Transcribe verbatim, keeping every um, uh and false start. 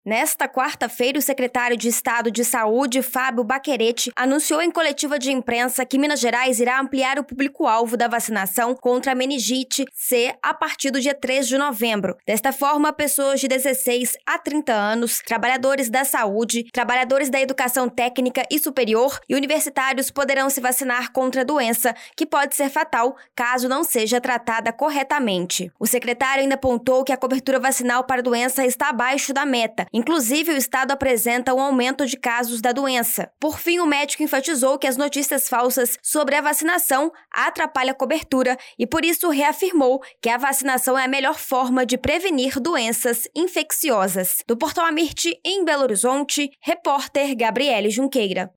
Nesta quarta-feira, o secretário de Estado de Saúde, Fábio Baccherete, anunciou em coletiva de imprensa que Minas Gerais irá ampliar o público-alvo da vacinação contra a meningite C a partir do dia três de novembro. Desta forma, pessoas de dezesseis a trinta anos, trabalhadores da saúde, trabalhadores da educação técnica e superior e universitários poderão se vacinar contra a doença, que pode ser fatal caso não seja tratada corretamente. O secretário ainda apontou que a cobertura vacinal para a doença está abaixo da meta. Inclusive, o estado apresenta um aumento de casos da doença. Por fim, o médico enfatizou que as notícias falsas sobre a vacinação atrapalham a cobertura e, por isso, reafirmou que a vacinação é a melhor forma de prevenir doenças infecciosas. Do Portal Amirte, em Belo Horizonte, repórter Gabriele Junqueira.